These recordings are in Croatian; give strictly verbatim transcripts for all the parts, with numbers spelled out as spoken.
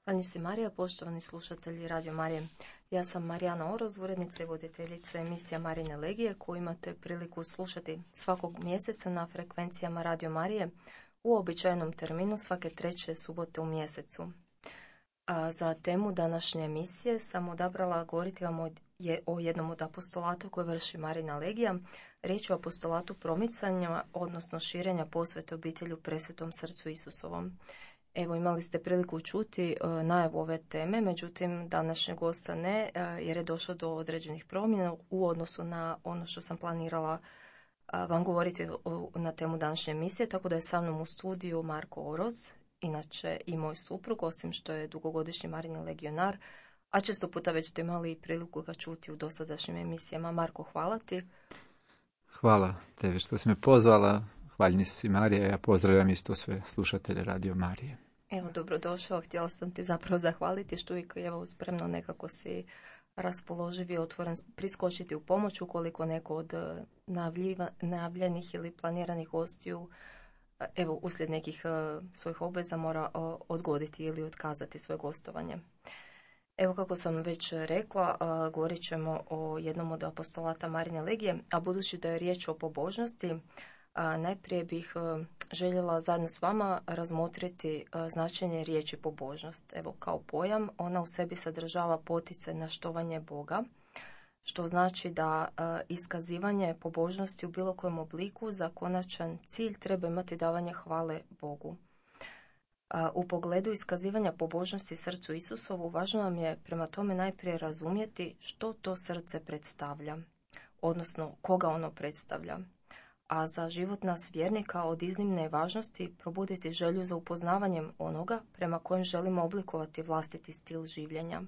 Hvala si Marija, poštovani slušatelji Radio Marije. Ja sam Marijana Oroz, urednica i voditeljica emisija Marine Legije, koju imate priliku slušati svakog mjeseca na frekvencijama Radio Marije u običajnom terminu svake treće subote u mjesecu. A za temu današnje emisije sam odabrala govoriti vam o, je, o jednom od apostolata koje vrši Marina Legija. Riječ je o apostolatu promicanja, odnosno širenja posvete obitelju presvetom srcu Isusovom. Evo, imali ste priliku čuti e, najavu ove teme, međutim današnjeg gosta ne, e, jer je došlo do određenih promjena u odnosu na ono što sam planirala a, vam govoriti o, na temu današnje emisije, tako da je sa mnom u studiju Marko Oroz, inače i moj suprug, osim što je dugogodišnji Marin legionar, a često puta već ste imali priliku ga čuti u dosadašnjim emisijama. Marko, hvala ti. Hvala tebi što si me pozvala. Hvaljni si Marija, ja pozdravljam isto sve slušatelje Radio Marije. Evo, dobrodošao, htjela sam ti zapravo zahvaliti što uvijek evo, spremno nekako si raspoloživ i otvoren priskočiti u pomoć ukoliko neko od najavljenih ili planiranih gostiju evo, uslijed nekih uh, svojih obveza mora uh, odgoditi ili otkazati svoje gostovanje. Evo, kako sam već rekla, uh, govorit ćemo o jednom od apostolata Marine Legije, a budući da je riječ o pobožnosti, A najprije bih uh, željela zajedno s vama razmotriti uh, značenje riječi pobožnost. Evo, kao pojam, ona u sebi sadržava poticaj na štovanje Boga, što znači da uh, iskazivanje pobožnosti u bilo kojem obliku za konačan cilj treba imati davanje hvale Bogu. Uh, u pogledu iskazivanja pobožnosti srcu Isusovu, važno nam je prema tome najprije razumjeti što to srce predstavlja, odnosno koga ono predstavlja. A za život nas vjernika od iznimne je važnosti probuditi želju za upoznavanjem onoga prema kojem želimo oblikovati vlastiti stil življenja.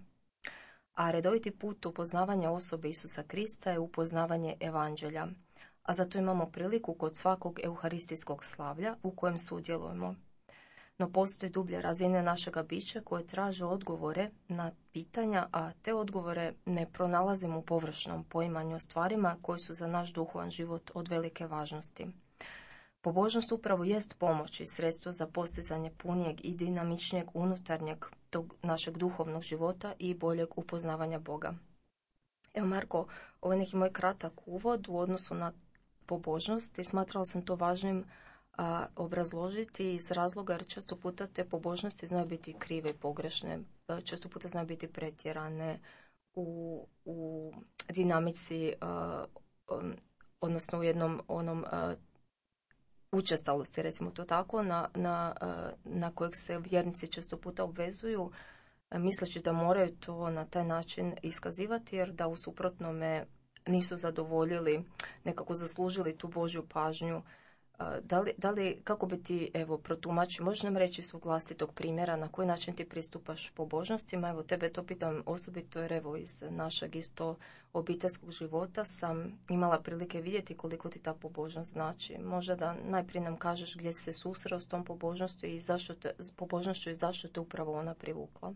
A redoviti put upoznavanja osobe Isusa Krista je upoznavanje evanđelja, a zato imamo priliku kod svakog euharistijskog slavlja u kojem sudjelujemo. No postoje dublje razine našega bića koje traže odgovore na pitanja, a te odgovore ne pronalazimo u površnom poimanju o stvarima koji su za naš duhovan život od velike važnosti. Pobožnost upravo jest pomoć i sredstvo za postizanje punijeg i dinamičnijeg unutarnjeg tog našeg duhovnog života i boljeg upoznavanja Boga. Evo, Marko, ovo je neki moj kratak uvod u odnosu na pobožnost i smatrala sam to važnim a, obrazložiti iz razloga jer često puta te pobožnosti znaju biti krive i pogrešne, često puta znaju biti pretjerane u, u dinamici, a, um, odnosno u jednom onom a, učestalosti, recimo to tako, na, na, a, na kojeg se vjernici često puta obvezuju, a, misleći da moraju to na taj način iskazivati jer da u suprotnome nisu zadovoljili, nekako zaslužili tu Božju pažnju. Da li, da li, kako bi ti, evo, protumačio, možeš nam reći svog vlastitog primjera, na koji način ti pristupaš pobožnostima? Evo, tebe to pitam osobito jer, evo, iz našeg isto obiteljskog života sam imala prilike vidjeti koliko ti ta pobožnost znači. Možda da najprije nam kažeš gdje si se susreo s tom pobožnošću i zašto te, pobožnošću i zašto te upravo ona privukla?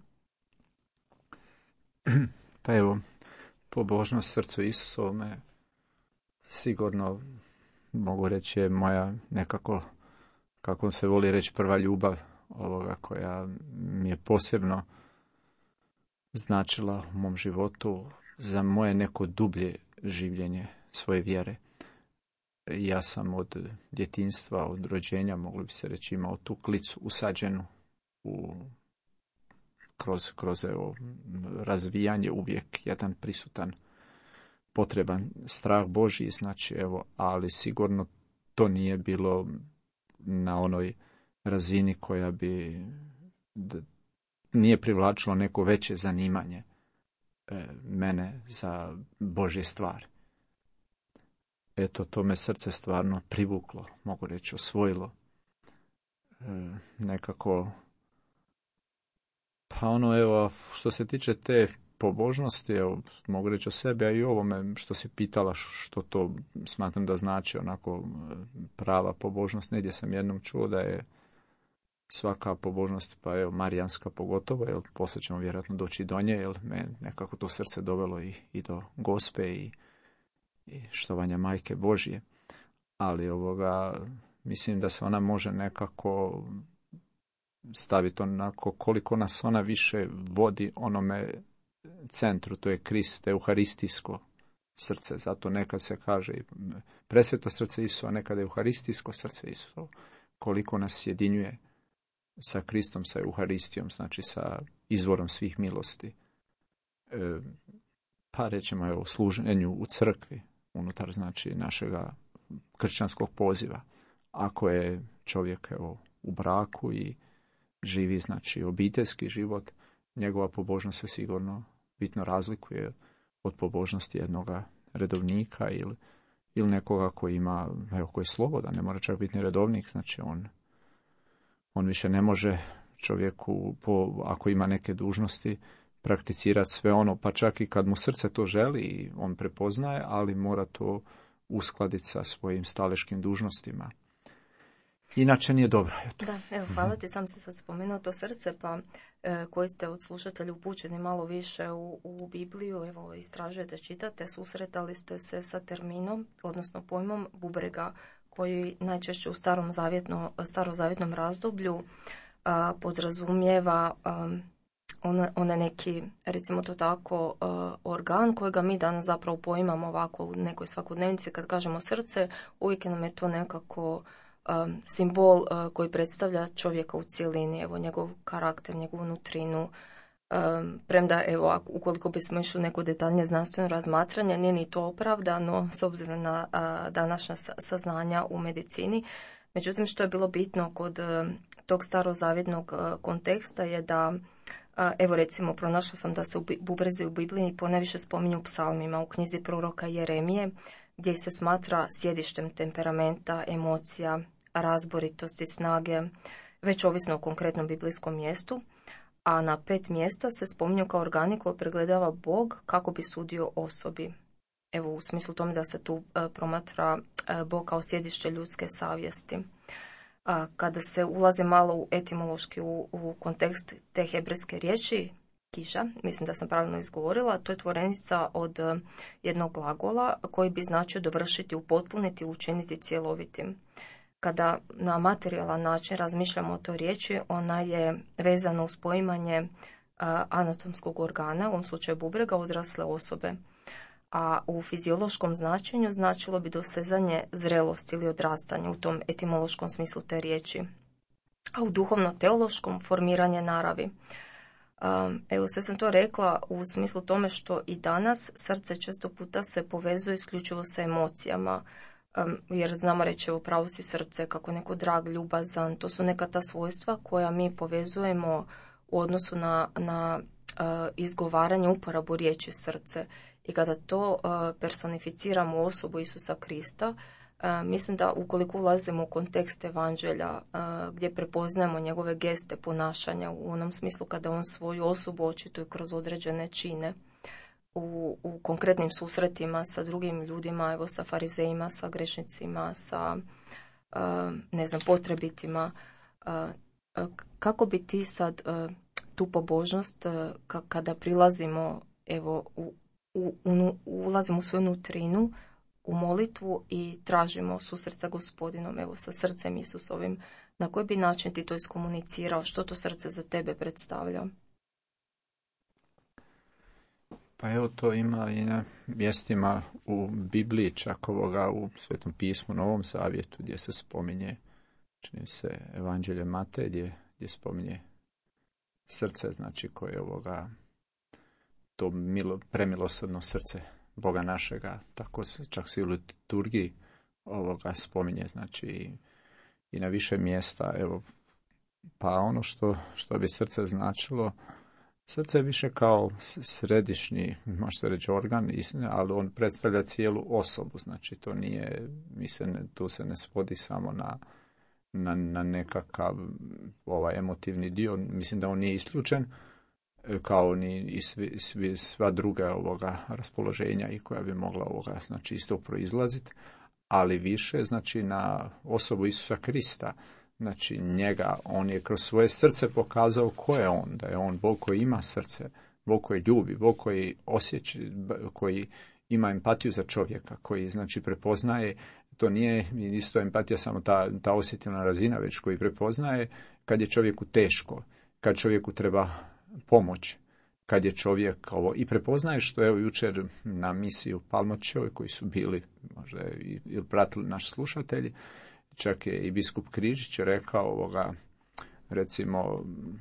Pa evo, pobožnost srcu Isusovome sigurno mogu reći je moja nekako, kako se voli reći, prva ljubav ovoga koja mi je posebno značila u mom životu za moje neko dublje življenje svoje vjere. Ja sam od djetinjstva, od rođenja, mogli bi se reći, imao tu klicu usađenu u, kroz, kroz evo, razvijanje uvijek jedan prisutan potreban strah Božji, znači evo, ali sigurno to nije bilo na onoj razini koja bi d- nije privlačilo neko veće zanimanje e, mene za Božje stvari. Eto, to me srce stvarno privuklo, mogu reći, osvojilo. E, nekako, pa ono, evo, što se tiče te pobožnosti, evo, mogu reći o sebi, a i ovome što si pitala što to smatram da znači onako prava pobožnost. Negdje sam jednom čuo da je svaka pobožnost, pa evo marijanska pogotovo, jer poslije ćemo vjerojatno doći do nje, jer me nekako to srce dovelo i, i do Gospe i, i štovanja Majke Božje. Ali ovoga, mislim da se ona može nekako staviti onako koliko nas ona više vodi onome centru, to je Krist, euharistijsko srce. Zato nekad se kaže presveto srce Isusa, a nekad euharistijsko srce Isusa. Koliko nas sjedinjuje sa Kristom, sa euharistijom, znači sa izvorom svih milosti. E, pa rećemo evo, služenju u crkvi, unutar znači našega kršćanskog poziva. Ako je čovjek evo, u braku i živi znači obiteljski život, njegova pobožnost se sigurno bitno razlikuje od pobožnosti jednoga redovnika ili, ili nekoga koji ima, evo, koji je slobodan, ne mora čak biti ni redovnik, znači on, on više ne može čovjeku, po, ako ima neke dužnosti, prakticirati sve ono, pa čak i kad mu srce to želi i on prepoznaje, ali mora to uskladiti sa svojim staleškim dužnostima. Inače nije dobro. Eto. Da, evo, hvala ti, sam se sad spomenuo to srce, pa e, koji ste od slušatelja upućeni malo više u, u Bibliju, evo, istražujete, čitate, susretali ste se sa terminom, odnosno pojmom bubrega, koji najčešće u starom zavjetno, starozavjetnom razdoblju a, podrazumijeva a, on, one neki, recimo to tako, a, organ kojega mi danas zapravo poimamo ovako u nekoj svakodnevnici. Kad kažemo srce, uvijek nam je to nekako Um, simbol uh, koji predstavlja čovjeka u cjelini, evo njegov karakter, njegovu nutrinu. Um, premda, evo, ako, ukoliko bismo išli u neko detaljnije znanstveno razmatranje, nije ni to opravdano s obzirom na uh, današnja saznanja u medicini. Međutim, što je bilo bitno kod uh, tog starozavjetnog uh, konteksta je da, uh, evo recimo, pronašla sam da se u bubrezi u Bibliji ponajviše spominju u psalmima, u knjizi proroka Jeremije, gdje se smatra sjedištem temperamenta, emocija, razboritosti, snage, već ovisno o konkretnom biblijskom mjestu, a na pet mjesta se spominju kao organi koje pregledava Bog kako bi sudio osobi. Evo, u smislu tome da se tu e, promatra e, Bog kao sjedište ljudske savjesti. A, kada se ulazi malo u etimološki u, u kontekst te hebrejske riječi, kiša, mislim da sam pravilno izgovorila, to je tvorenica od e, jednog glagola koji bi značio dovršiti, upotpuniti, učiniti cjelovitim. Kada na materijalan način razmišljamo o toj riječi, ona je vezana uz poimanje uh, anatomskog organa, u ovom slučaju bubrega, odrasle osobe. A u fiziološkom značenju značilo bi dosezanje zrelosti ili odrastanje u tom etimološkom smislu te riječi. A u duhovno-teološkom formiranje naravi. Um, evo, sve sam to rekla u smislu tome što i danas srce često puta se povezuje isključivo sa emocijama, Um, jer znamo reći u pravu si srce, kako neko drag, ljubazan, to su neka ta svojstva koja mi povezujemo u odnosu na, na uh, izgovaranje, uporabu riječi srce. I kada to uh, personificiramo u osobu Isusa Krista, uh, mislim da ukoliko ulazimo u kontekst evanđelja uh, gdje prepoznajemo njegove geste ponašanja u onom smislu kada on svoju osobu očituje kroz određene čine, U, u konkretnim susretima sa drugim ljudima, evo sa farizejima, sa grešnicima, sa uh, ne znam, potrebitima. Uh, uh, kako bi ti sad uh, tu pobožnost uh, ka, kada prilazimo, evo, u, u, u, ulazimo u svoju nutrinu, u molitvu i tražimo susret sa Gospodinom, evo sa srcem Isusovim, na koji bi način ti to iskomunicirao, što to srce za tebe predstavlja? Pa evo, to ima i na mjestima u Bibliji, čak ovoga u Svetom pismu, Novom Zavjetu, gdje se spominje, čini se, Evanđelje Mateje, gdje, gdje spominje srce, znači koje je ovoga, to milo, premilosrdno srce Boga našega, tako se čak se i u liturgiji ovoga spominje, znači i, i na više mjesta, evo, pa ono što, što bi srce značilo, srce je više kao središnji, može se reći, organ, ali on predstavlja cijelu osobu, znači to nije, mi se ne, tu se ne svodi samo na, na, na nekakav ovaj emotivni dio, mislim da on nije isključen, kao ni i svi, svi, sva druga ovoga raspoloženja i koja bi mogla ovoga, znači isto proizlaziti, ali više, znači na osobu Isusa Krista. Znači njega, on je kroz svoje srce pokazao ko je on, da je on Bog koji ima srce, Bog koji ljubi, Bog koji osjeća, koji ima empatiju za čovjeka, koji znači prepoznaje, to nije isto empatija samo ta, ta osjetilna razina, već koji prepoznaje kad je čovjeku teško, kad čovjeku treba pomoć, kad je čovjek ovo, i prepoznaje što, evo, jučer na misiju Palmoćevoj, koji su bili, možda i, ili pratili naši slušatelji, čak je i biskup Križić rekao ovoga, recimo,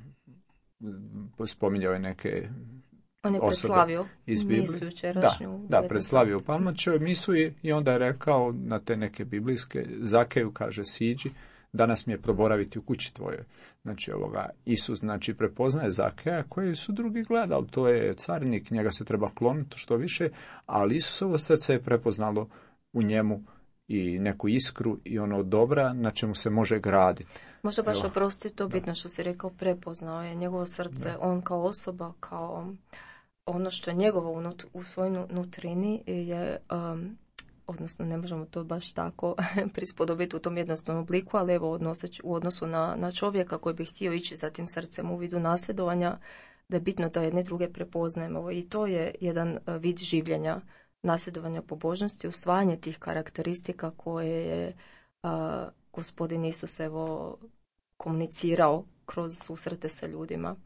spominjao je neke on je osobe iz Biblije. Da, da, predslavio Palmoćevoj misu i, i onda je rekao na te neke biblijske, Zakeju kaže, siđi, danas mi je proboraviti u kući tvojoj. Znači, ovoga, Isus, znači, prepoznaje Zakeja koji su drugi gledali. To je carinik, njega se treba kloniti što više, ali Isusovo srce je prepoznalo u njemu i neku iskru i ono dobra na čemu se može graditi. Možda baš oprosti to bitno što si rekao, prepoznao je njegovo srce, da. On kao osoba, kao ono što je njegovo unut, u svojoj nutrini je, um, odnosno ne možemo to baš tako prispodobiti u tom jednostavnom obliku, ali evo odnoseć, u odnosu na, na čovjeka koji bi htio ići za tim srcem u vidu nasljedovanja, da je bitno da jedne druge prepoznajemo i to je jedan vid življenja, nasljedovanja pobožnosti, usvajanje tih karakteristika koje je a, gospodin Isus evo komunicirao kroz susrete sa ljudima.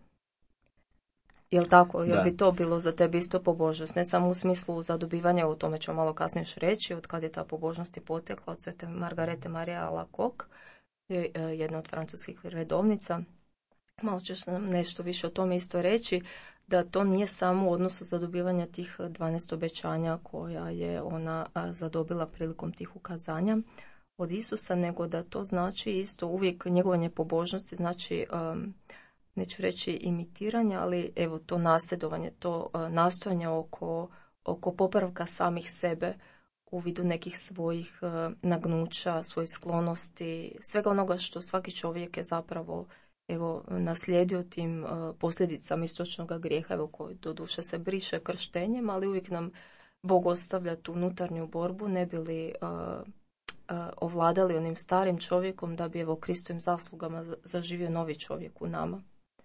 Jel tako? Jel da. Bi to bilo za tebe isto pobožnost? Ne samo u smislu zadobivanja, o tome ću malo kasnije još reći, od kad je ta pobožnost i potekla, od svete Margarete Maria Alacoque, jedna od francuskih redovnica. Malo ćeš nam nešto više o tome isto reći, da to nije samo u odnosu zadobivanja tih dvanaest obećanja koja je ona zadobila prilikom tih ukazanja od Isusa, nego da to znači isto uvijek njegovanje pobožnosti, znači um, neću reći imitiranje, ali evo to nasljedovanje, to uh, nastojanje oko, oko popravka samih sebe u vidu nekih svojih uh, nagnuća, svojih sklonosti, svega onoga što svaki čovjek je zapravo evo naslijedio tim uh, posljedicama istočnog grijeha, evo koji do duše se briše krštenjem, ali uvijek nam Bog ostavlja tu unutarnju borbu, ne bi li uh, uh, ovladali onim starim čovjekom da bi evo Kristovim zaslugama zaživio novi čovjek u nama.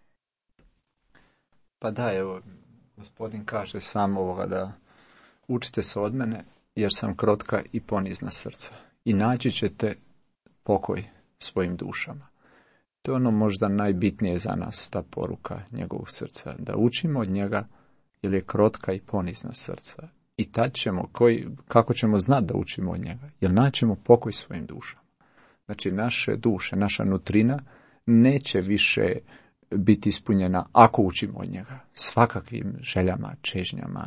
Pa da, evo, gospodin kaže sam ovoga da učite se od mene jer sam krotka i ponizna srca i naći ćete pokoj svojim dušama. To je ono možda najbitnije za nas, ta poruka njegovog srca, da učimo od njega jer je krotka i ponizna srca. I tad ćemo, koji, kako ćemo znati da učimo od njega? Jer naćemo pokoj svojim dušama. Znači naše duše, naša nutrina neće više biti ispunjena ako učimo od njega. Svakakvim željama, čežnjama,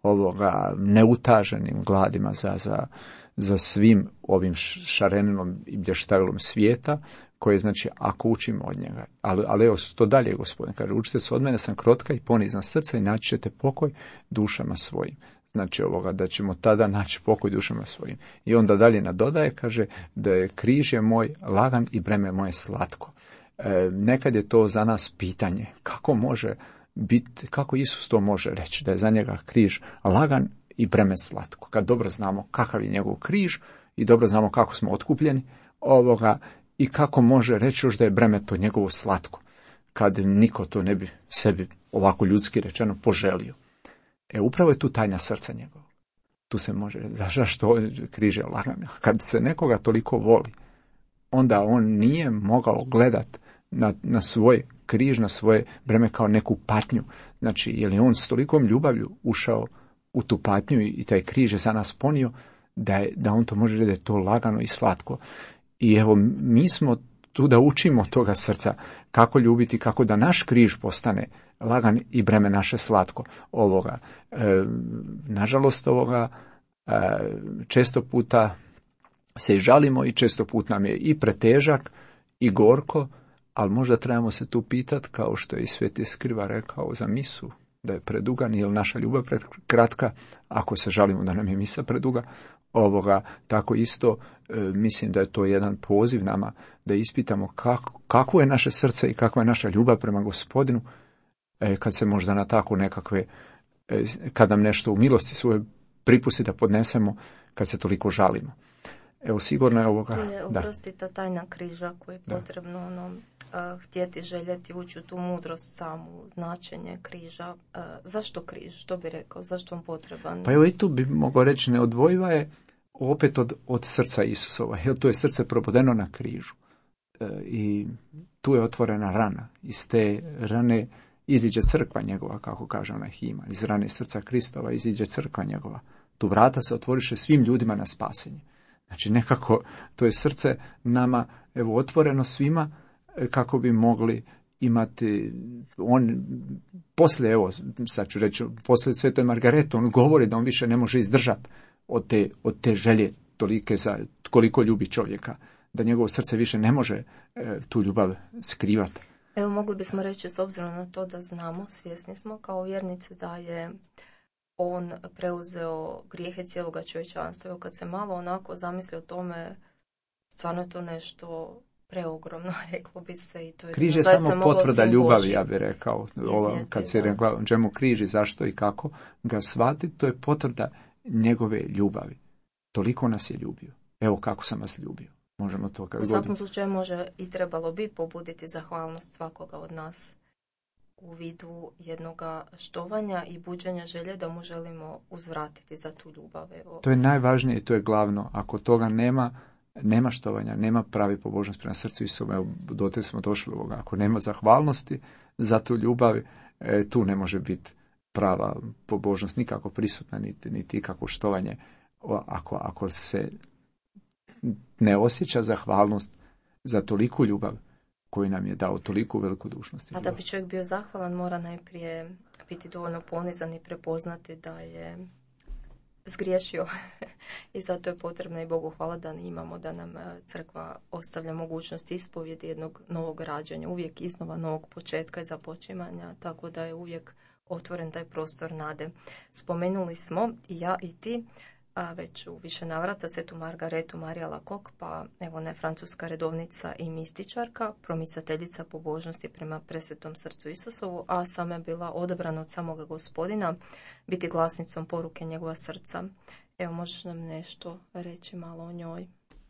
ovoga neutaženim gladima za, za, za svim ovim šareninom i blještavilom svijeta, koje znači ako učimo od njega. Ali, ali evo to dalje gospodin kaže, učite se od mene, sam krotka i ponizna srca i naći ćete pokoj dušama svojim. Znači ovoga da ćemo tada naći pokoj dušama svojim. I onda dalje nadodaje, kaže da je križ je moj lagan i breme moje slatko. E, nekad je to za nas pitanje kako može biti, kako Isus to može reći da je za njega križ lagan i breme slatko. Kad dobro znamo kakav je njegov križ i dobro znamo kako smo otkupljeni ovoga i kako može reći još da je breme to njegovo slatko, kad niko to ne bi sebi ovako ljudski rečeno poželio. E, upravo je tu tajna srca njegova. Tu se može reći, zašto križ je lagan? Kad se nekoga toliko voli, onda on nije mogao gledat na, na svoj križ, na svoje breme kao neku patnju. Znači, je li on s tolikom ljubavlju ušao u tu patnju i taj križ je za nas ponio, da, je, da on to može reći da je to lagano i slatko. I evo, mi smo tu da učimo toga srca, kako ljubiti, kako da naš križ postane lagan i breme naše slatko. Ovoga, e, nažalost, ovoga, e, često puta se i žalimo i često put nam je i pretežak i gorko, ali možda trebamo se tu pitati, kao što je i Sveti Skriva rekao za misu, da je preduga, nije li naša ljubav prekratka, ako se žalimo da nam je misa preduga. Ovoga, tako isto e, mislim da je to jedan poziv nama da ispitamo kako, kako je naše srce i kakva je naša ljubav prema Gospodinu, e, kad se možda na tako nekakve, e, kad nam nešto u milosti svoje pripusti da podnesemo, kad se toliko žalimo. Evo, sigurno je ovoga... To je, oprosti, ta tajna križa koju je potrebno ono, uh, htjeti, željeti, ući u tu mudrost samu, značenje križa. Uh, zašto križ? Što bi rekao? Zašto vam potreban? Pa evo i tu bi mogao reći, neodvojiva je opet od, od srca Isusova, jer to je srce probodeno na križu. E, I tu je otvorena rana. Iz te rane iziđe crkva njegova, kako kaže ona hima. Iz rane srca Kristova iziđe crkva njegova. Tu vrata se otvoriše svim ljudima na spasenje. Znači nekako to je srce nama evo otvoreno svima kako bi mogli imati, on poslije, evo sad ću reći, poslije Svetoj Margarete, on govori da on više ne može izdržati od te, od te želje tolike za koliko ljubi čovjeka, da njegovo srce više ne može e, tu ljubav skrivati. Evo mogli bismo reći, s obzirom na to da znamo, svjesni smo kao vjernici da je on preuzeo grijehe cijeloga čovječanstva. Evo kad se malo onako zamisli o tome, stvarno je to nešto preogromno, reklo bi se. I to je križ je samo potvrda ljubavi, ja bih rekao. Ovo, kad se rekla čemu križ i zašto i kako ga shvatiti, to je potvrda njegove ljubavi. Toliko nas je ljubio. Evo kako sam vas ljubio. Možemo to kad U svakom godinu. slučaju može i trebalo bi pobuditi zahvalnost svakoga od nas u vidu jednoga štovanja i buđenja želje da mu želimo uzvratiti za tu ljubav. Evo. To je najvažnije i to je glavno. Ako toga nema, nema štovanja, nema pravi pobožnost prema srcu Isusa. Evo, dotle smo došli ovoga. Ako nema zahvalnosti za tu ljubav, e, tu ne može biti prava pobožnost nikako prisutna, niti, niti ikako štovanje. Ako, ako se ne osjeća zahvalnost za toliku ljubav koju nam je dao, toliku velikodušnost. A da bi čovjek bio zahvalan, mora najprije biti dovoljno ponizan i prepoznati da je zgriješio. I zato je potrebno i Bogu hvala da imamo, da nam crkva ostavlja mogućnost ispovjedi jednog novog rađanja, uvijek iznova novog početka i započimanja, tako da je uvijek otvoren taj prostor nade. Spomenuli smo i ja i ti, a već u više navrata, Svetu Margaretu Maria Alacoque, pa evo ne francuska redovnica i mističarka, promicateljica pobožnosti prema presvetom srcu Isusovu, a sama je bila odabrana od samoga Gospodina biti glasnicom poruke njegova srca. Evo, možeš nam nešto reći malo o njoj?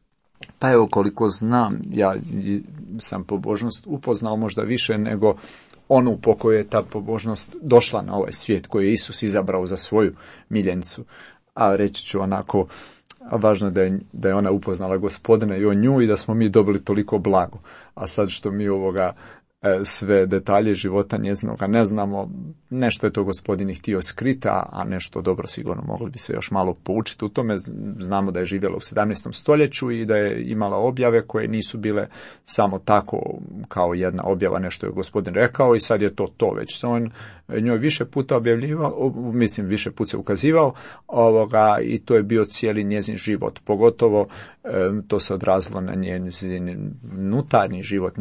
Pa evo, koliko znam, ja sam pobožnost upoznao možda više nego onu po kojoj je ta pobožnost došla na ovaj svijet, koju je Isus izabrao za svoju miljenicu. A reći ću onako, važno je da je, da je ona upoznala Gospodina i o nju i da smo mi dobili toliko blago. A sad što mi ovoga e, sve detalje života njezinoga ne znamo, nešto je to Gospodin i htio skriti, a nešto dobro sigurno mogli bi se još malo poučiti u tome. Znamo da je živjela u sedamnaestom stoljeću i da je imala objave koje nisu bile samo tako kao jedna objava, nešto je Gospodin rekao i sad je to to već. Se on njoj više puta objavljivao, mislim više puta se ukazivao ovoga, i to je bio cijeli njezin život. Pogotovo e, to se odrazilo na njezin unutarnji život.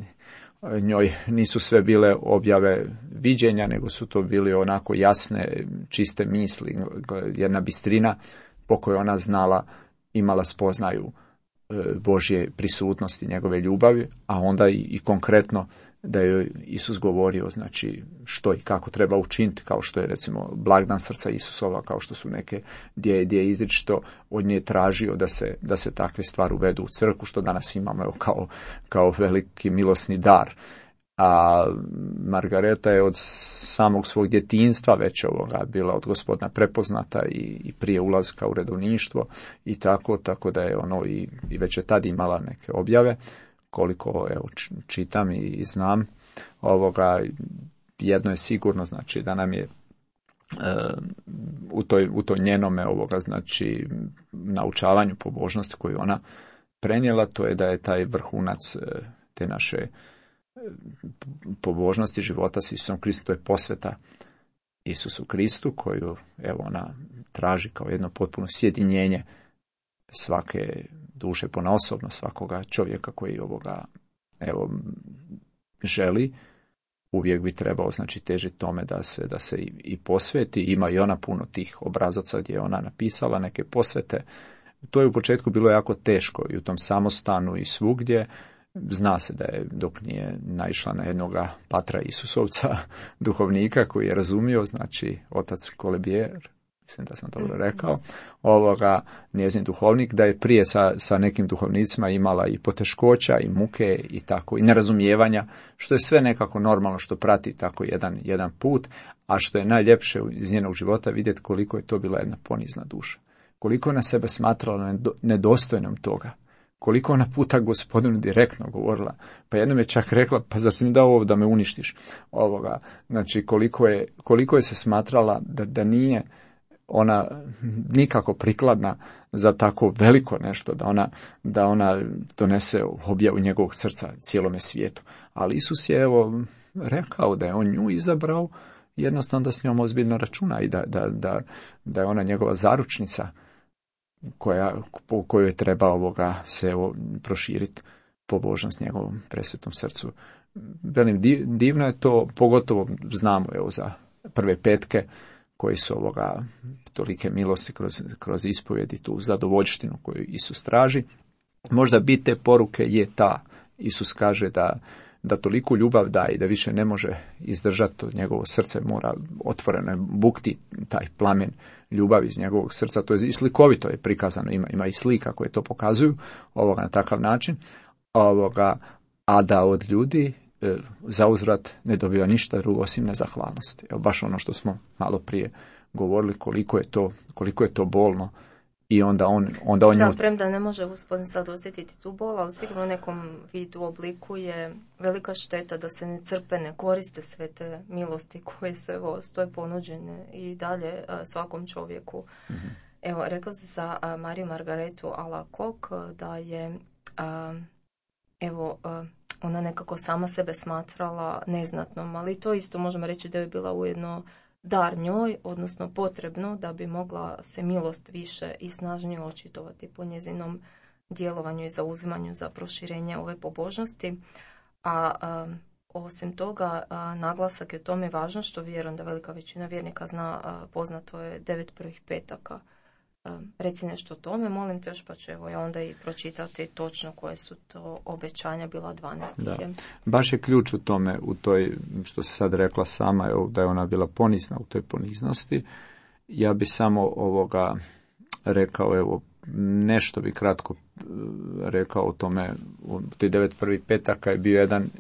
Njoj nisu sve bile objave viđenja, nego su to bili onako jasne, čiste misli, jedna bistrina po kojoj ona znala, imala spoznaju Božje prisutnosti, njegove ljubavi, a onda i, i konkretno da je Isus govorio, znači što i kako treba učiniti, kao što je recimo blagdan srca Isusova, kao što su neke gdje, gdje je izričito od nje tražio da se, da se takve stvari uvedu u crkvu, što danas imamo evo, kao, kao veliki milosni dar. A Margareta je od samog svog djetinjstva već ovoga bila od Gospodina prepoznata i, i prije ulaska u redovništvo i tako, tako da je ono i, i već je tad imala neke objave. Koliko evo, čitam i znam ovoga, jedno je sigurno, znači da nam je e, u toj, u toj njenome ovoga, znači naučavanju pobožnosti koju ona prenijela, to je da je taj vrhunac te naše pobožnosti života s Isusom Kristom, to je posveta Isusu Kristu, koju evo ona traži kao jedno potpuno sjedinjenje svake duše ponaosobno, svakoga čovjeka koji ovoga evo želi, uvijek bi trebao znači težiti tome da se, da se i, i posveti. Ima i ona puno tih obrazaca gdje je ona napisala neke posvete. To je u početku bilo jako teško i u tom samostanu i svugdje. Zna se da je, dok nije naišla na jednoga patra Isusovca, duhovnika koji je razumio, znači otac Kolebijer, mislim da sam dobro rekao, ovoga, njezin duhovnik, da je prije sa, sa nekim duhovnicima imala i poteškoća i muke i tako, i nerazumijevanja, što je sve nekako normalno što prati tako jedan, jedan put, a što je najljepše iz njenog života vidjeti koliko je to bila jedna ponizna duša. Koliko je na sebe smatrala nedostojnom toga. koliko ona puta Gospodinu direktno govorila. Pa jednom je čak rekla, pa zar si mi dao ovo da me uništiš? Ovoga. Znači, koliko je, koliko je se smatrala da, da nije ona nikako prikladna za tako veliko nešto, da ona, da ona donese objavu njegovog srca cijelome svijetu. Ali Isus je evo rekao da je on nju izabrao, jednostavno da s njom ozbiljno računa i da, da, da, da je ona njegova zaručnica koja, po kojoj je treba ovoga se evo proširiti pobožnost njegovom presvetom srcu. Velim, divno je to, pogotovo znamo evo za prve petke koji su ovoga tolike milosti kroz, kroz ispovjedi, tu zadovoljštinu koju Isus traži. Možda bit te poruke je ta, Isus kaže da, da toliku ljubav daje i da više ne može izdržati, njegovo srce mora otvoreno bukti taj plamen ljubavi iz njegovog srca. To je i slikovito je prikazano, ima, ima i slika koje to pokazuju ovoga na takav način, ovoga, a da od ljudi e, zauzvrat ne dobiva ništa drugo osim nezahvalnosti. Evo baš ono što smo malo prije govorili, koliko je to, koliko je to bolno. I onda on, onda on da, nju... premda ne može Gospodin sad osjetiti tu bol, ali sigurno u nekom vidu, obliku je velika šteta da se ne crpe, ne koriste sve te milosti koje su evo stoje ponuđene i dalje a, svakom čovjeku. Mm-hmm. Evo, rekao se za a, Mariju Margaretu Alacoque da je a, evo a, ona nekako sama sebe smatrala neznatnom, ali to isto možemo reći da je bila ujedno dar njoj, odnosno potrebno da bi mogla se milost više i snažnije očitovati po njezinom djelovanju i zauzimanju za proširenje ove pobožnosti. A, a osim toga, a, naglasak je tome važno, što vjerujem da velika većina vjernika zna, a, poznato je devet prvih petaka. A, reci nešto o tome, molim te još, pa ću evo ja onda i pročitati točno koje su to obećanja bila dvanaest. Da. Baš je ključ u tome, u toj, što se sad rekla sama, da je ona bila ponizna u toj poniznosti. Ja bi samo ovoga rekao, evo, nešto bi kratko rekao o tome. U tih devet prvih petaka je bio jedan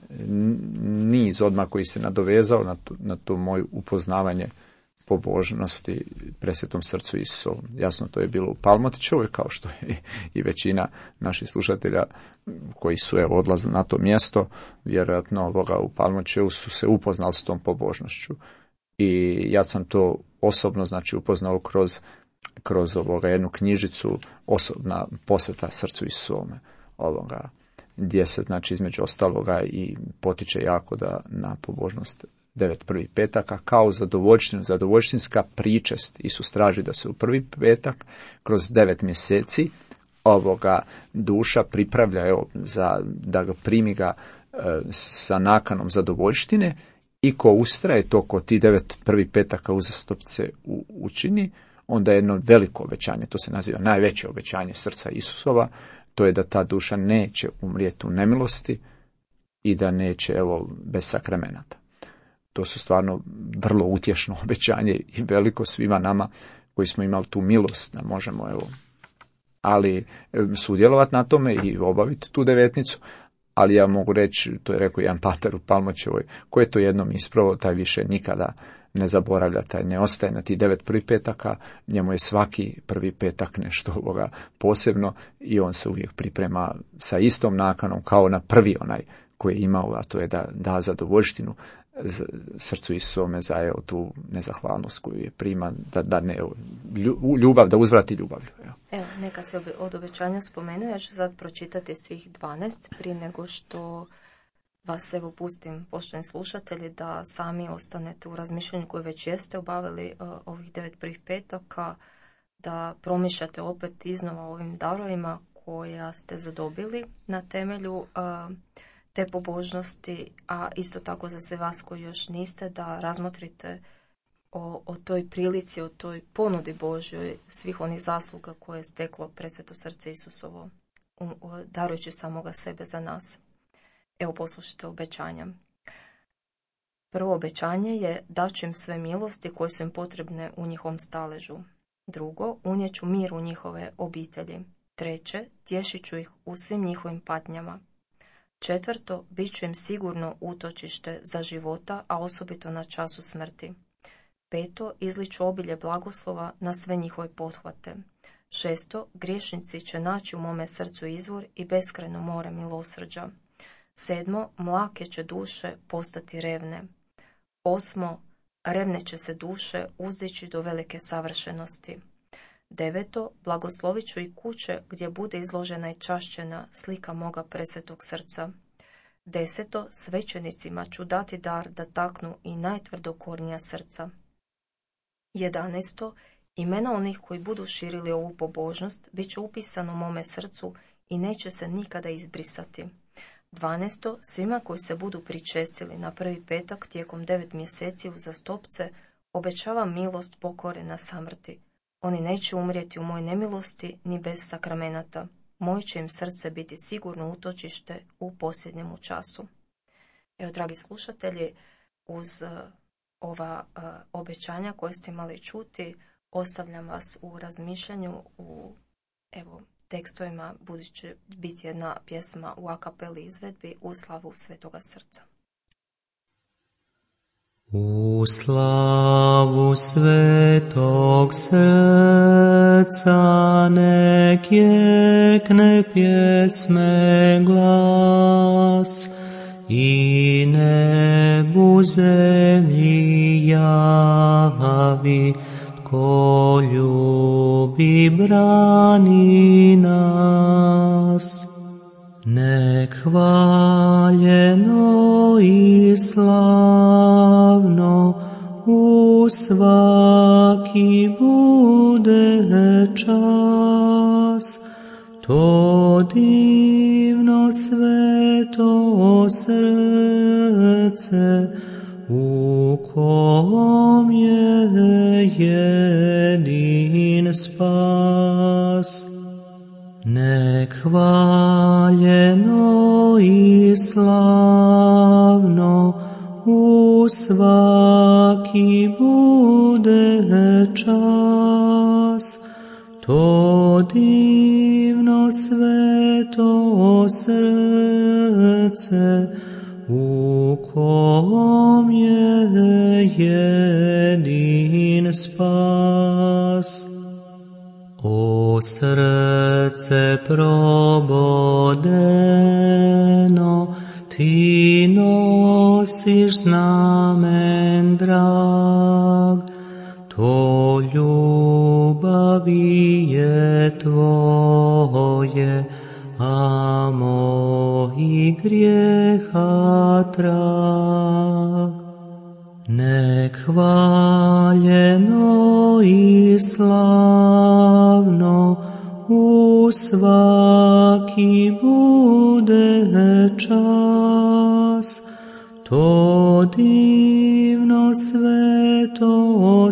niz odmah koji se nadovezao na to, na to moje upoznavanje pobožnosti presvetom srcu Isusovom. Jasno, to je bilo u Palmotićevoj, kao što je i većina naših slušatelja koji su evo odlazili na to mjesto, vjerojatno ovoga u Palmotićevu su se upoznali s tom pobožnošću. I ja sam to osobno, znači, upoznao kroz, kroz ovoga jednu knjižicu, osobna posveta srcu Isusovome, ovoga, gdje se, znači, između ostaloga i potiče jako da na pobožnost devet prvih petaka kao zadovoljštinu, zadovoljštinska pričest. Isus traži da se u prvi petak kroz devet mjeseci ovoga duša pripravlja evo, za, da ga primi ga e, sa nakanom zadovoljštine i ko ustraje to ko ti devet prvih petaka uzastopce u, učini, onda je jedno veliko obećanje, to se naziva najveće obećanje srca Isusova, to je da ta duša neće umrijeti u nemilosti i da neće evo bez sakramenata. To su stvarno vrlo utješno obećanje i veliko svima nama koji smo imali tu milost da možemo evo, ali sudjelovati na tome i obaviti tu devetnicu, ali ja mogu reći, to je rekao jedan pater u Palmoćevoj, ko je to jednom ispravo, taj više nikada ne zaboravlja, taj ne ostaje na ti devet prvih petaka, njemu je svaki prvi petak nešto ovoga posebno i on se uvijek priprema sa istom nakanom kao na prvi onaj koji je imao, a to je da da zadovoljštinu srcu Isusovome za evo, tu nezahvalnost koju je prima, da, da ne, ljubav, da uzvrati ljubavlju. Evo, evo neka se od obećanja spomenuo, ja ću sad pročitati svih dvanaest prije nego što vas evo pustim, poštovani slušatelji, da sami ostanete u razmišljanju koje već jeste obavili uh, ovih devet prvih petaka, da promišljate opet iznova ovim darovima koja ste zadobili na temelju uh, te pobožnosti, a isto tako za sve vas koji još niste, da razmotrite o, o toj prilici, o toj ponudi Božjoj, svih onih zasluga koje je steklo presveto srce Isusovo, um, darujući samoga sebe za nas. Evo poslušajte obećanja. Prvo obećanje je da ću im sve milosti koje su im potrebne u njihovom staležu. Drugo, unijet ću mir u njihove obitelji. Treće, tješit ću ih u svim njihovim patnjama. Četvrto, bit ću im sigurno utočište za života, a osobito na času smrti. Peto, izliču obilje blagoslova na sve njihove pothvate. Šesto, griješnici će naći u mome srcu izvor i beskrajno more milosrđa. Sedmo, mlake će duše postati revne. Osmo, revne će se duše uzdići do velike savršenosti. Deveto, blagoslovit ću i kuće gdje bude izložena i čašćena slika moga presvetog srca. Deseto, svećenicima ću dati dar da taknu i najtvrdokornija srca. Jedanaesto, imena onih koji budu širili ovu pobožnost bit će upisano u mome srcu i neće se nikada izbrisati. Dvanaesto, svima koji se budu pričestili na prvi petak tijekom devet mjeseci uzastopce, obećavam milost pokore na samrti. Oni neće umrijeti u mojoj nemilosti ni bez sakramenata. Moje će im srce biti sigurno utočište u posljednjemu času. Evo, dragi slušatelji, uz uh, ova uh, obećanja koje ste imali čuti, ostavljam vas u razmišljanju u evo, tekstovima, budući će biti jedna pjesma u a kapeli izvedbi u slavu Svetoga srca. U slavu Svetog srca nek jekne pjesme glas i nebu zemlji javi, tko ljubi brani nas. Nek hvaljeno i slavno u svaki bude čas to divno sveto srce u kom je jedin spas. Nek hvaljeno i slavno u svaki bude čas to divno sveto srce u kom je jedin spas. O srce probodeno, ti nosiš znamen drag, to ljubavi je tvoje, a moji grijeha trag. Nek hvaljeno i slavno u svaki bude čas to divno sveto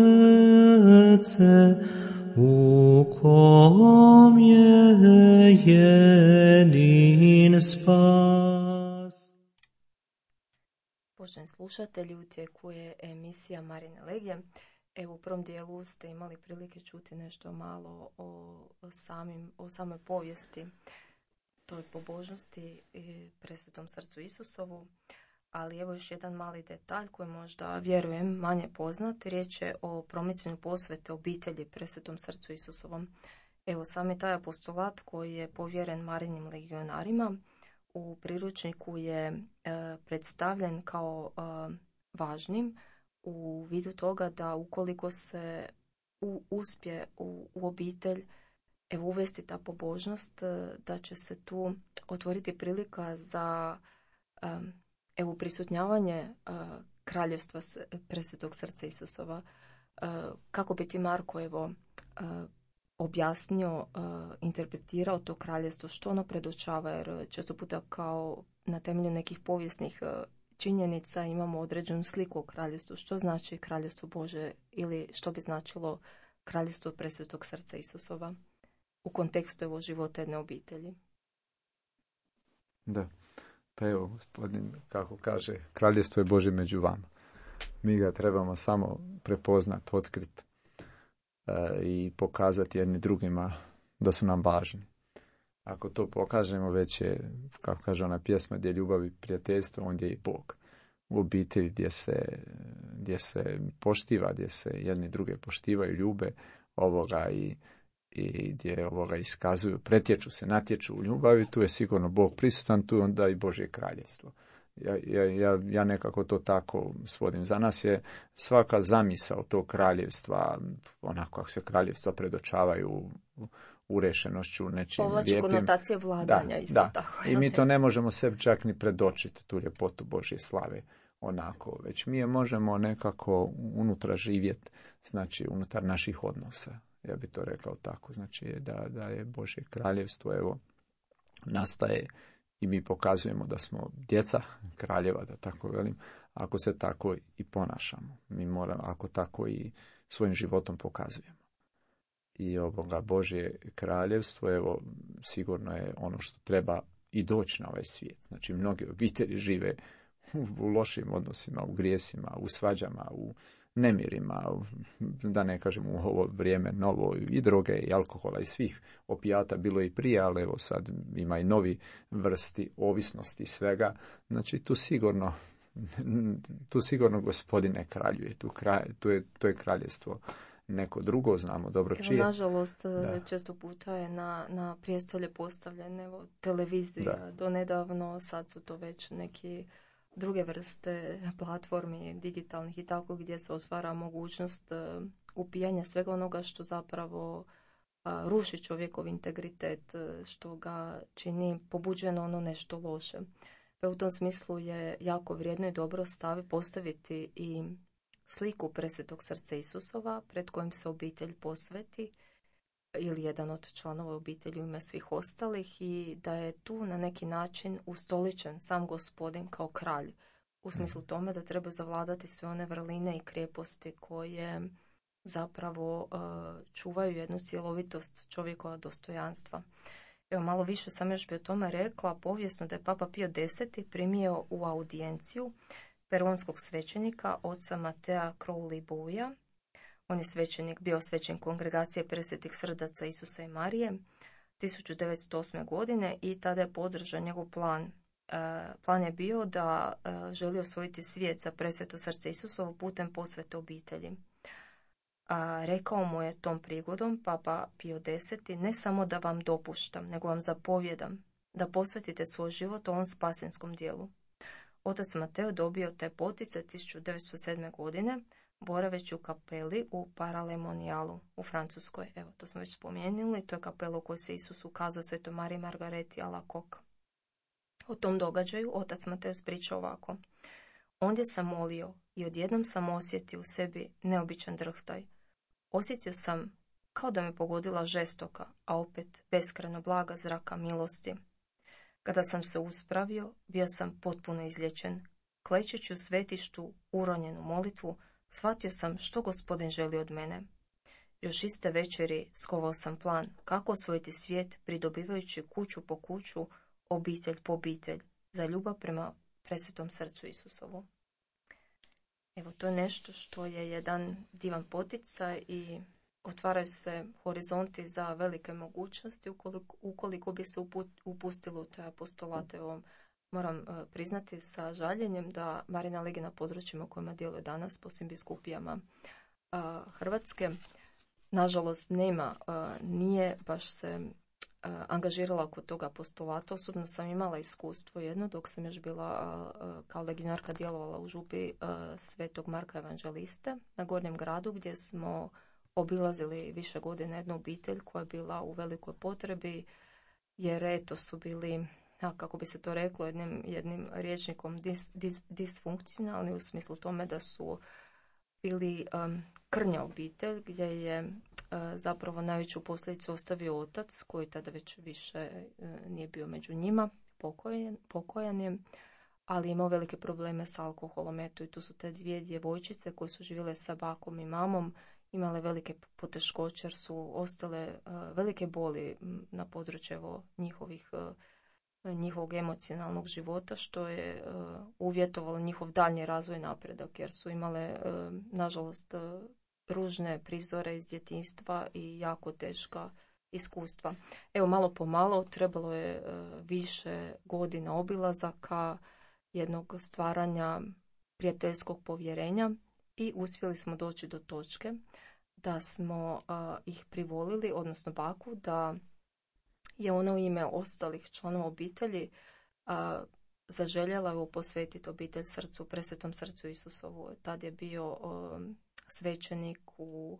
srce u kom je jedin spas. Poštovani slušatelji, u tijeku je emisija Marine Legije. Evo, u prvom dijelu ste imali prilike čuti nešto malo o, samim, o samoj povijesti toj pobožnosti i presvetom srcu Isusovu, ali evo još jedan mali detalj koji možda, vjerujem, manje poznat. Riječ je o promicanju posvete obitelji presvetom srcu Isusovom. Evo, sami taj apostolat koji je povjeren Marinim legionarima u priručniku je e, predstavljen kao e, važnim u vidu toga da ukoliko se u, uspje u, u obitelj evo, uvesti ta pobožnost, e, da će se tu otvoriti prilika za e, evo, prisutnjavanje e, kraljevstva presvetog srca Isusova. E, kako bi ti Marko evo e, objasnio, uh, interpretirao to kraljevstvo, što ono predočava, jer često puta kao na temelju nekih povijesnih uh, činjenica imamo određenu sliku o kraljevstvu. Što znači kraljevstvo Bože ili što bi značilo kraljevstvo presvetog srca Isusova u kontekstu evo života jedne obitelji? Da, pa evo gospodin kako kaže, kraljevstvo je Bože među vama. Mi ga trebamo samo prepoznati, otkriti i pokazati jedni drugima da su nam važni. Ako to pokažemo, već je, kako kaže ona pjesma, gdje je ljubav i prijateljstvo, ondje je i Bog. U obitelji gdje se, gdje se poštiva, gdje se jedni druge poštivaju, ljube ovoga i i gdje ovoga iskazuju, pretječu se, natječu u ljubavi, tu je sigurno Bog prisutan, tu je onda i Božje kraljevstvo. Ja, ja, ja, ja nekako to tako svodim. Za nas je svaka zamisao tog kraljevstva, onako kako se kraljevstva predočavaju urešenošću, nečim povlači lijepim. konotacije vladanja, da, isto da. tako. I mi to ne možemo sebi čak ni predočiti, tu ljepotu Božje slave. Onako, već mi je možemo nekako unutra živjeti, znači unutar naših odnosa. Ja bi to rekao tako, znači da, da je Božje kraljevstvo, evo, nastaje i mi pokazujemo da smo djeca kraljeva, da tako velim, ako se tako i ponašamo. Mi moramo, ako tako i svojim životom pokazujemo. I ovoga Božje kraljevstvo, evo, sigurno je ono što treba i doći na ovaj svijet. Znači, mnoge obitelji žive u lošim odnosima, u grijesima, u svađama, u nemirima, da ne kažem u ovo vrijeme novo, i droge, i alkohola, i svih opijata, bilo i prije, ali evo sad ima i novi vrsti ovisnosti svega. Znači, tu sigurno, tu sigurno Gospodine kraljuje, tu, kralj, tu je, to je kraljevstvo neko drugo, znamo dobro čije. Evo, nažalost, da. često puta je na, na prijestolje postavljen, evo, televizija, da. do nedavno, sad su to već neki druge vrste platformi digitalnih i tako, gdje se otvara mogućnost uh, upijanja svega onoga što zapravo uh, ruši čovjekov integritet, uh, što ga čini pobuđeno ono nešto loše. Pa u tom smislu je jako vrijedno i dobro stavi postaviti i sliku presvetog srca Isusova pred kojim se obitelj posveti ili jedan od članova obitelji u ime svih ostalih i da je tu na neki način ustoličen sam Gospodin kao kralj. U smislu tome da treba zavladati sve one vrline i krijeposti koje zapravo uh, čuvaju jednu cjelovitost čovjekova dostojanstva. Evo, malo više sam još bi o tome rekla, povijesno da je Papa Pio Deseti primio u audijenciju peruanskog svećenika oca Matea Crowley-Buja. On je svećenik, bio svećenik kongregacije presvetih srdaca Isusa i Marije tisuću devetsto osme. godine i tada je podržan njegov plan. E, plan je bio da e, želi osvojiti svijet za presveto srce Isusovo putem posvete obitelji. A, rekao mu je tom prigodom Papa Pio Deseti, ne samo da vam dopuštam, nego vam zapovjedam da posvetite svoj život ovom spasinskom dijelu. Otac Mateo dobio taj poticaj tisuću devetsto sedme. godine, boraveći u kapeli u Paralemonialu u Francuskoj. Evo, to smo već spomenuli, to je kapela u kojoj se Isus ukazao Svetoj Mariji Margareti Alacoque. O tom događaju otac Mateo spriča ovako. Ondje sam molio i odjednom sam osjetio u sebi neobičan drhtaj. Osjetio sam kao da me pogodila žestoka, a opet beskrajno blaga zraka milosti. Kada sam se uspravio, bio sam potpuno izlječen. Klečeći u svetištu uronjenu molitvu, shvatio sam što Gospodin želi od mene. Još iste večeri skovao sam plan kako osvojiti svijet pridobivajući kuću po kuću, obitelj po obitelj, za ljubav prema presvetom srcu Isusovu. Evo, to je nešto što je jedan divan poticaj i otvaraju se horizonti za velike mogućnosti ukoliko, ukoliko bi se upustilo u taj apostolat. Evo, moram uh, priznati sa žaljenjem da Marina Ligi na područjima kojima djeluje danas po svim biskupijama uh, Hrvatske, nažalost nema, uh, nije baš se uh, angažirala oko toga apostolata. Osobno sam imala iskustvo jedno dok sam još bila uh, kao legionarka djelovala u župi uh, Svetog Marka Evanđeliste na Gornjem gradu, gdje smo obilazili više godina jednu obitelj koja je bila u velikoj potrebi, jer eto su bili, a kako bi se to reklo, jednim, jednim rječnikom dis, dis, disfunkcionalni u smislu tome da su bili um, krnja obitelj gdje je uh, zapravo najveću posljedicu ostavio otac koji tada već više uh, nije bio među njima, pokojan, pokojan je, ali imao velike probleme sa alkoholom. Eto, i tu su te dvije djevojčice koje su živjele sa bakom i mamom, imale velike poteškoće jer su ostale uh, velike boli na području evo, njihovih, uh, njihovog emocionalnog života, što je uh, uvjetovalo njihov daljnji razvoj napredak, jer su imale, uh, nažalost, uh, ružne prizore iz djetinjstva i jako teška iskustva. Evo, malo po malo trebalo je uh, više godina obilazaka, jednog stvaranja prijateljskog povjerenja i uspjeli smo doći do točke da smo uh, ih privolili, odnosno baku, da je ona u ime ostalih članova obitelji uh, zaželjela evo, posvetiti obitelj srcu, presvetom srcu Isusovu. Tad je bio um, svećenik u,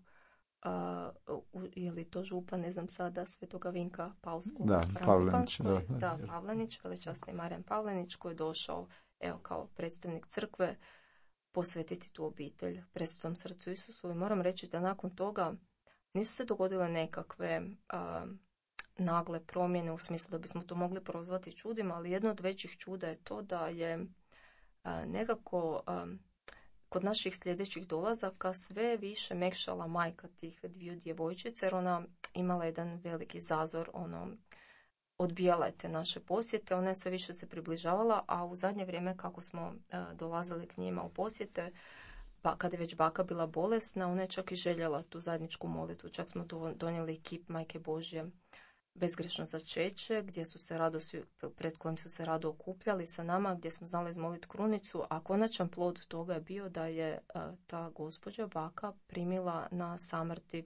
uh, u, je li to župan, ne znam sada, Svetoga Vinka Paulskog. Da, Pavlenić. Da, da, Pavlenić, veličasni Marijan Pavlenić, koji je došao evo, kao predstavnik crkve posvetiti tu obitelj presvetom srcu Isusovu. I moram reći da nakon toga nisu se dogodile nekakve uh, nagle promjene u smislu da bismo to mogli prozvati čudima, ali jedno od većih čuda je to da je a, nekako a, kod naših sljedećih dolazaka sve više mekšala majka tih dviju djevojčica, jer ona imala jedan veliki zazor, ono, odbijala je te naše posjete, ona je sve više se približavala, a u zadnje vrijeme kako smo a, dolazili k njima u posjete, pa kada je već baka bila bolesna, ona je čak i željela tu zajedničku molitvu, čak smo donijeli kip Majke Božje bezgrešno začeće, gdje su se rado, pred kojim su se rado okupljali sa nama, gdje smo znali izmoliti krunicu, a konačan plod toga je bio da je a, ta gospođa baka primila na samrti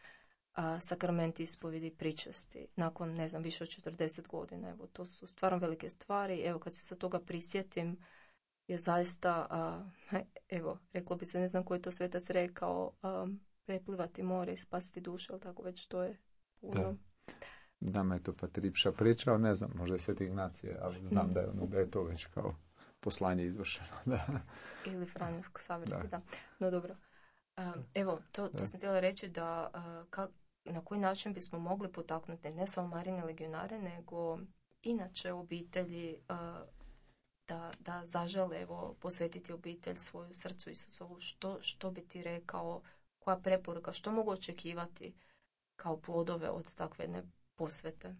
a, sakrament ispovjedi pričasti nakon, ne znam, više od četrdeset godina. Evo, to su stvarno velike stvari. Evo, kad se sa toga prisjetim, je zaista, a, evo, reklo bi se, ne znam koji je to svetac rekao, a, preplivati more i spasiti duše, ali tako već to je puno. Da. Nama je to Patripša pričao, ne znam, možda je Sveti Ignacije, ali znam mm. da, je ono, da je to već kao poslanje izvršeno. Da. Ili Franjuško Savrski, da. da. No dobro. Um, evo, to, to sam htjela reći da uh, kak, na koji način bismo mogli potaknuti ne samo Marine legionare, nego inače obitelji uh, da, da zažele evo, posvetiti obitelj svoju srcu Isusovu. Što, što bi ti rekao, koja preporuka, što mogu očekivati kao plodove od takve jedne posvete?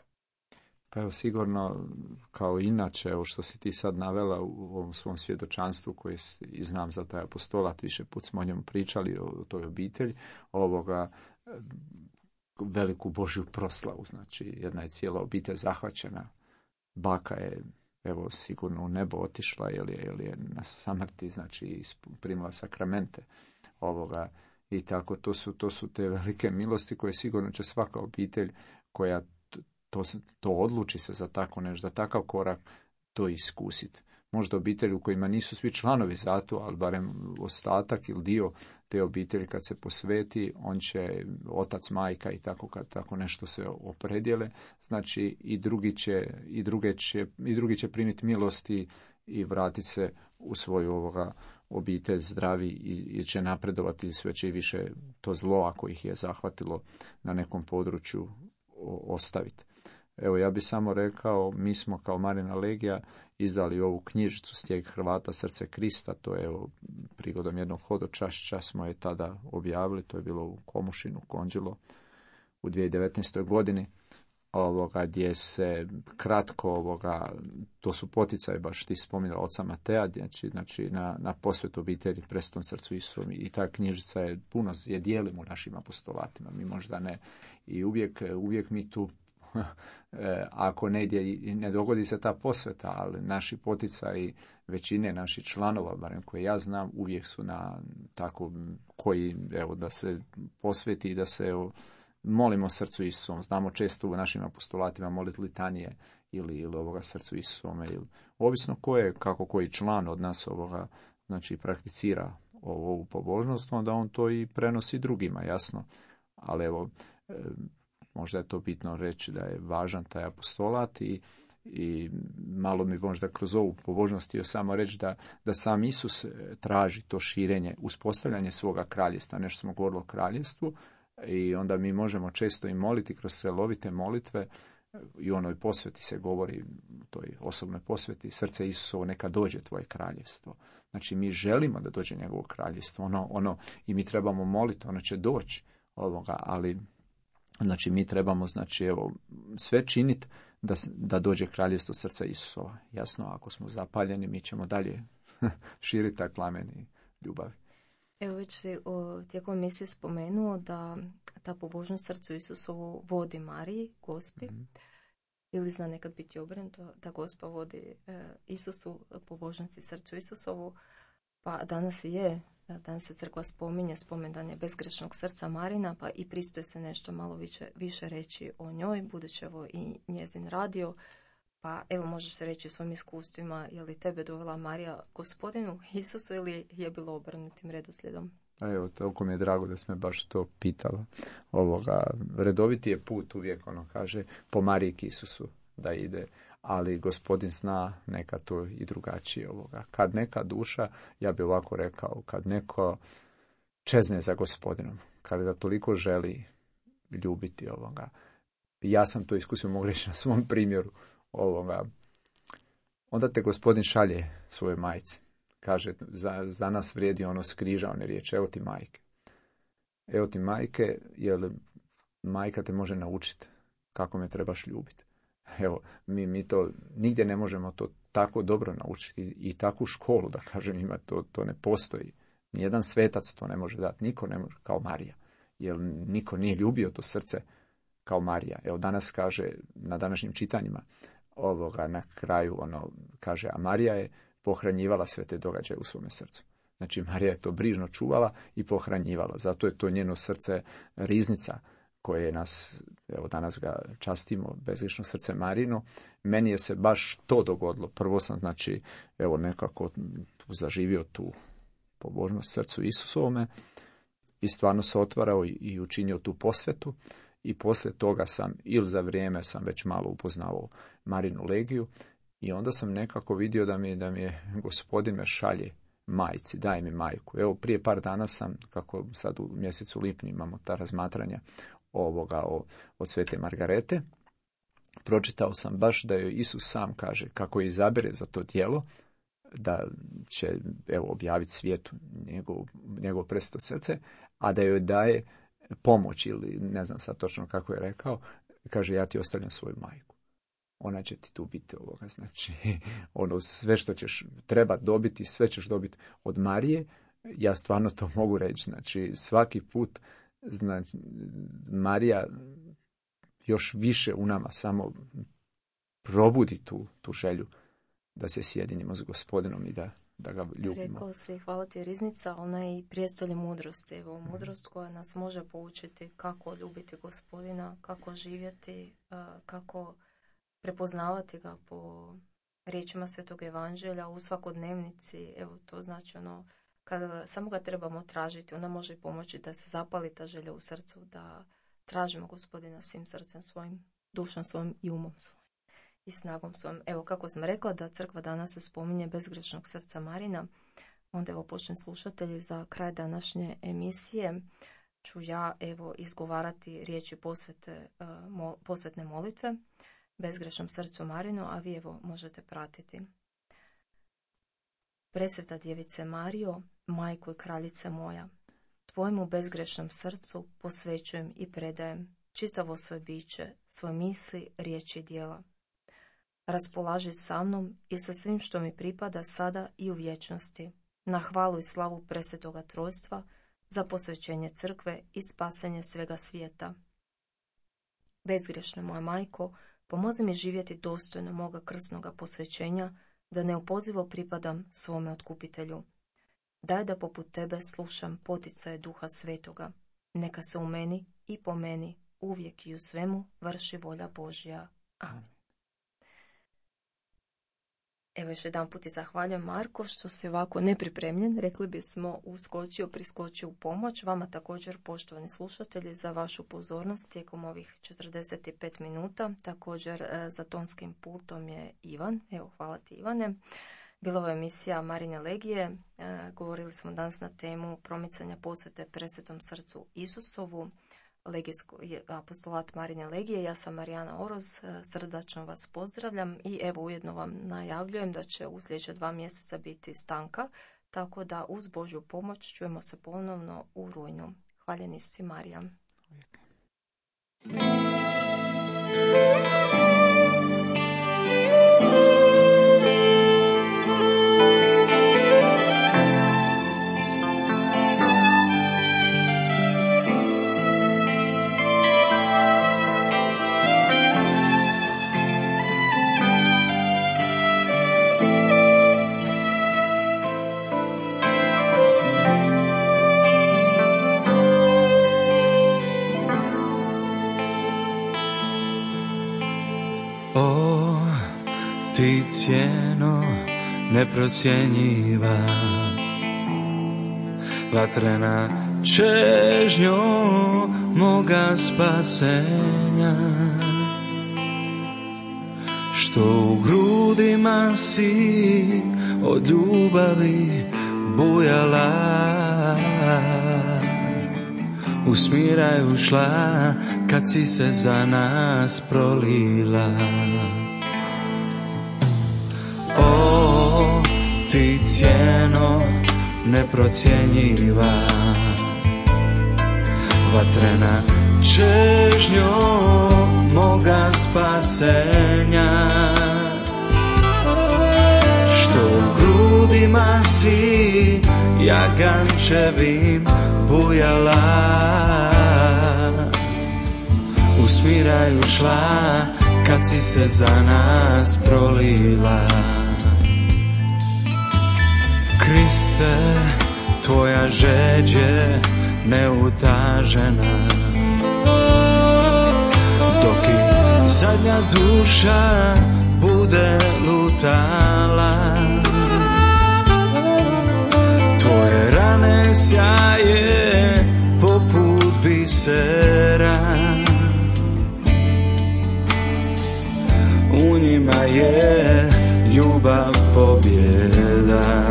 Pa evo sigurno kao inače, evo što si ti sad navela u ovom svom svjedočanstvu koji i znam za taj apostolat, više put smo o njemu pričali, o toj obitelji, ovoga veliku Božju proslavu, znači jedna je cijela obitelj zahvaćena, baka je evo sigurno u nebo otišla, jer je, jer je na samrti, znači primila sakramente ovoga. I tako, to su, to su te velike milosti koje sigurno će svaka obitelj koja to, to odluči se za tako nešto, za takav korak, to iskusiti. Možda obitelji u kojima nisu svi članovi zato, ali barem ostatak ili dio te obitelji kad se posveti, on će, otac, majka i tako, kad tako nešto se opredjele, znači i drugi će, i druge će, i drugi će primiti milosti i vratiti se u svoju ovoga obitelj zdravi i će napredovati sve će i više to zlo ako ih je zahvatilo na nekom području ostaviti. Evo ja bih samo rekao, mi smo kao Marina Legija izdali ovu knjižicu Stijeg Hrvata, srce Krista, to je evo, prigodom jednog hodočašća smo je tada objavili, to je bilo u Komušinu, Konđilo, u dvije tisuće devetnaestoj godini. Ovoga, gdje se kratko, ovoga, to su poticaje, baš ti spominjala oca Mateja, znači, znači na, na posvetu obitelji presvetom srcu Isusovom, i ta knjižica je puno, je dijelimo našim apostolatima, mi možda ne, i uvijek, uvijek mi tu, ako negdje ne dogodi se ta posveta, ali naši poticaji većine naših članova, barem koje ja znam, uvijek su na tako, koji, evo, da se posveti i da se, evo, molimo srcu Isusom. Znamo često u našim apostolatima moliti litanije ili, ili ovoga srcu Isusome. Ili, ovisno ko je, kako koji član od nas ovoga, znači prakticira ovu pobožnost, onda on to i prenosi drugima, jasno. Ali evo, e, možda je to bitno reći da je važan taj apostolat i, i malo mi možda kroz ovu pobožnost htio samo reći da, da sam Isus traži to širenje, uspostavljanje svoga kraljevstva. Nešto smo govorili o kraljevstvu, i onda mi možemo često i moliti kroz strelovite molitve, i onoj posveti se govori, toj osobnoj posveti, srce Isusovo, neka dođe tvoje kraljevstvo. Znači mi želimo da dođe njegovo kraljevstvo, ono, ono, i mi trebamo moliti, ono će doći ovoga, ali znači mi trebamo, znači evo, sve činiti da, da dođe kraljevstvo srca Isusova. Jasno, ako smo zapaljeni, mi ćemo dalje širiti taj plamen i ljubavi. Evo već si o, tijekom emisije spomenuo da ta pobožnost srcu Isusovu vodi Mariji, Gospi, mm-hmm. ili zna nekad biti obrnuto, da Gospa vodi e, Isusu, pobožnosti srcu Isusovu, pa danas je danas se crkva spominje, spomendan je bezgrešnog srca Marina, pa i pristoji se nešto malo više, više reći o njoj, budući ovo i njezin radio. Pa evo, možeš se reći u svojim iskustvima, je li tebe dovela Marija Gospodinu Isusu ili je bilo obrnutim redoslijedom? A evo, toliko mi je drago da si me baš to pitala. Ovoga, redoviti je put uvijek, ono kaže, po Mariji k Isusu da ide, ali Gospodin zna neka to i drugačije ovoga. Kad neka duša, ja bih ovako rekao, kad neko čezne za Gospodinom, kad ga toliko želi ljubiti ovoga, ja sam to iskusio, mogu reći na svom primjeru ovoga, onda te Gospodin šalje svoje majci. Kaže, za, za nas vrijedi ono skriža, one riječi, evo ti majke. Evo ti majke, jer majka te može naučiti kako me trebaš ljubiti. Evo, mi, mi to nigdje ne možemo to tako dobro naučiti i, i takvu školu, da kažem, ima to, to ne postoji. Nijedan svetac to ne može dati, niko ne može, kao Marija. Jer niko nije ljubio to srce kao Marija. Evo, danas kaže, na današnjim čitanjima, ovoga na kraju, ono, kaže, a Marija je pohranjivala sve te događaje u svome srcu. Znači, Marija je to brižno čuvala i pohranjivala. Zato je to njeno srce riznica koje nas, evo danas ga častimo, bezgrešno srce Marino. Meni je se baš to dogodilo. Prvo sam, znači, evo nekako zaživio tu pobožnost srcu Isusovome i stvarno se otvarao i, i učinio tu posvetu. I poslije toga sam, ili za vrijeme sam već malo upoznao Marinu legiju i onda sam nekako vidio da mi, da mi je Gospodin me šalje majci, daj mi majku. Evo, prije par dana sam, kako sad u mjesecu lipnju imamo ta razmatranja ovoga o, od Svete Margarete, pročitao sam baš da joj Isus sam kaže kako je izabere za to djelo, da će, evo, objaviti svijetu njegov, njegov presveto srce, a da joj daje pomoć, ili ne znam sad točno kako je rekao, kaže, ja ti ostavljam svoju majku. Ona će ti tu biti ovoga, znači, ono, sve što ćeš treba dobiti, sve ćeš dobiti od Marije. Ja stvarno to mogu reći, znači, svaki put, znači, Marija još više u nama samo probudi tu, tu želju da se sjedinimo s Gospodinom i da, da ga ljubimo. Rekao si, hvala ti, riznica, ona je i prijestolje mudrosti. Evo, mudrost koja nas može poučiti kako ljubiti Gospodina, kako živjeti, kako prepoznavati ga po riječima Svetog Evanđelja u svakodnevnici. Evo, to znači ono, kada samo ga trebamo tražiti, ona može pomoći da se zapali ta želja u srcu, da tražimo Gospodina svim srcem svojim, dušom svojim i umom svojim i snagom svojim. Evo, kako sam rekla da crkva danas se spominje bezgrešnog srca Marina, onda evo, počne slušatelji, za kraj današnje emisije ću ja evo izgovarati riječi posvete, uh, posvetne molitve bezgrešnom srcu Marinu, a vi evo možete pratiti. Presveta djevice Marijo, majko i kraljice moja, tvojemu bezgrešnom srcu posvećujem i predajem čitavo svoje biće, svoje misli, riječi i djela. Raspolaži sa mnom i sa svim što mi pripada sada i u vječnosti, na hvalu i slavu presvetoga trojstva, za posvećenje crkve i spasenje svega svijeta. Bezgrešna moja majko, pomozi mi živjeti dostojno moga krsnoga posvećenja, da neopozivo pripadam svome otkupitelju. Daj da poput tebe slušam poticaje Duha Svetoga. Neka se u meni i po meni uvijek i u svemu vrši volja Božja. Amen. Evo još jedan put i zahvaljujem, Marko, što si ovako nepripremljen, rekli bismo, uskočio, priskočio u pomoć. Vama također, poštovani slušatelji, za vašu pozornost tijekom ovih četrdeset pet minuta. Također za tonskim pultom je Ivan. Evo, hvala ti, Ivane. Bila ovo emisija Marine legije. E, govorili smo danas na temu promicanja posvete presvetom srcu Isusovu, legijsko, apostolat Marine legije. Ja sam Marijana Oroz, srdačno vas pozdravljam i evo ujedno vam najavljujem da će u sljedeća dva mjeseca biti stanka, tako da uz Božju pomoć čujemo se ponovno u rujnu. Hvaljen Isus i Marija. neprocjenjiva, vatrena čežnjo moga spasenja, što u grudima si od ljubavi bujala, u smiraj ušla kad si se za nas prolila. O, ti cijeno neprocjenjiva, vatrena čežnjo moga spasenja, što u grudima si jagančevim bujala, u smiraj ušla kad si se za nas prolila. Kriste, tvoja žeđe neutažena, dok i zadnja duša bude lutala, tvoje rane sjaje poput bisera, u njima je ljubav pobjeda.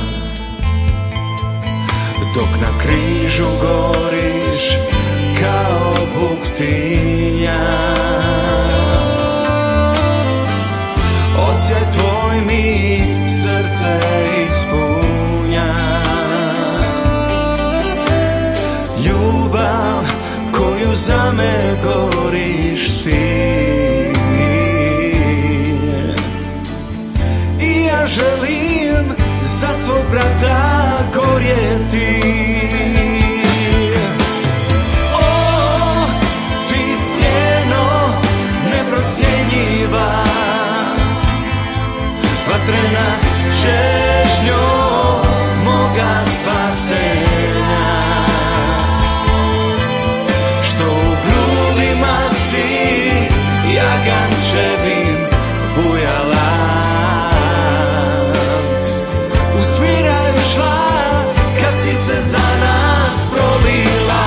Dok na križu goriš kao buktinja, odsjaj tvoj mi srce ispunja. Ljubav koju za me goriš ti, i ja želim za svog brata gorjeti. O, ti cijeno neprocjenjiva, vatrena čežnjo moga spasenja, što u grudima si jagančevim bujala, kad si se za nas prolila.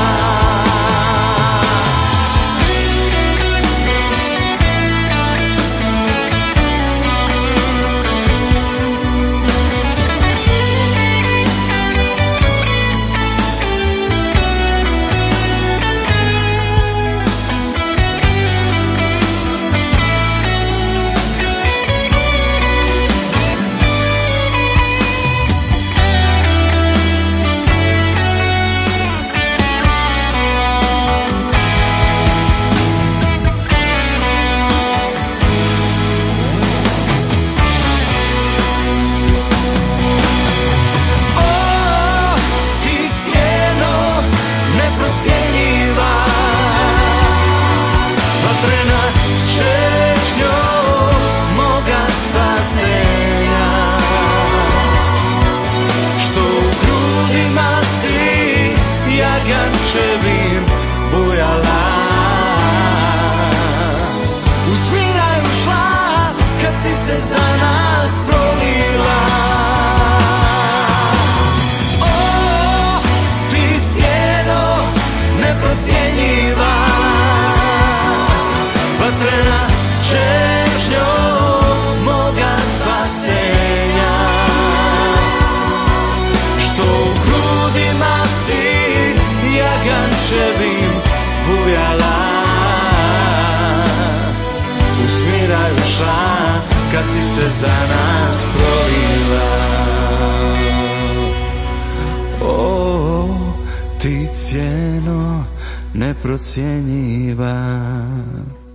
Jagančevim bujala, u smiraj ušla kad si se za nas prolila. O, ti cijeno neprocjenjiva, vatrena čežnjo moga spasenja, što u grudima si jagančevim bujala, u smiraj ušla kad si se za nas prolila. O, ti cijeno neprocjenjiva,